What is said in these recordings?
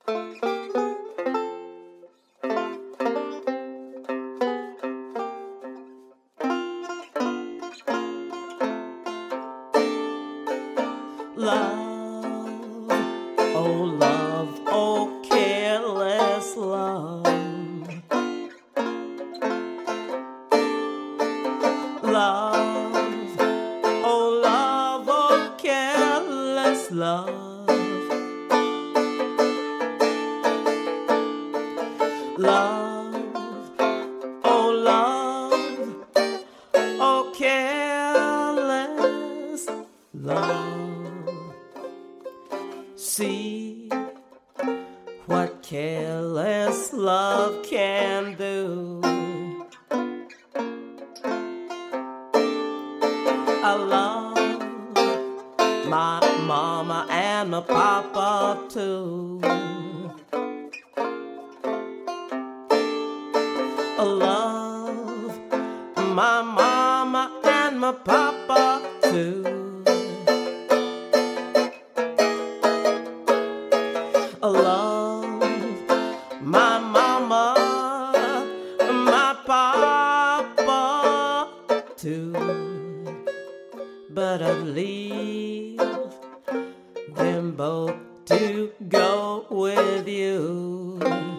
Love, oh careless love. Love, oh careless love. Love, oh careless love. See what careless love can do. I love my mama and my papa too. I love my mama and my papa too. I love my mama, my papa too. But I'd leave them both to go with you.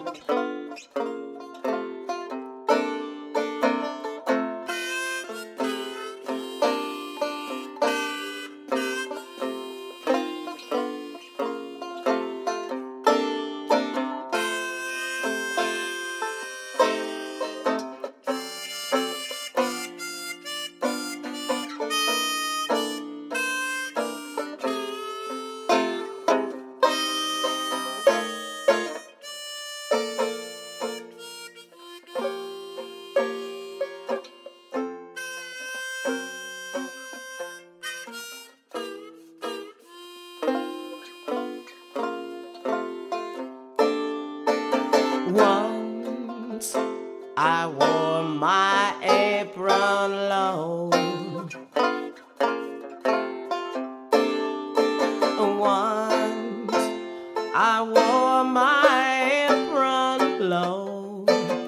Once I wore my apron low. Once I wore my apron low.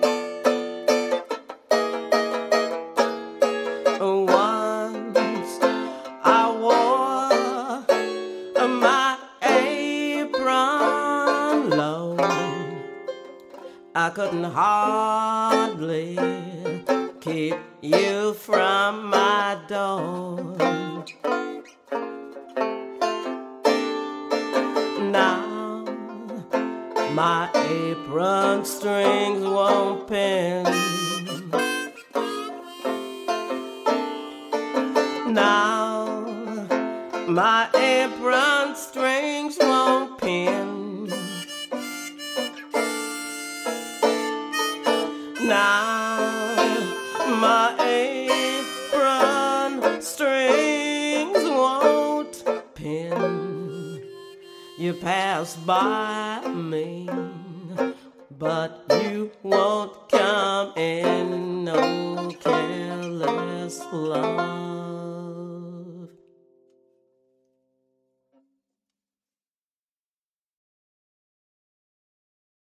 Once I wore my apron low. I couldn't hardly keep you from my door. Now my apron strings won't pin. Now my apron strings won't pin. Now my apron strings won't pin. You pass by me, but you won't come in. No careless love.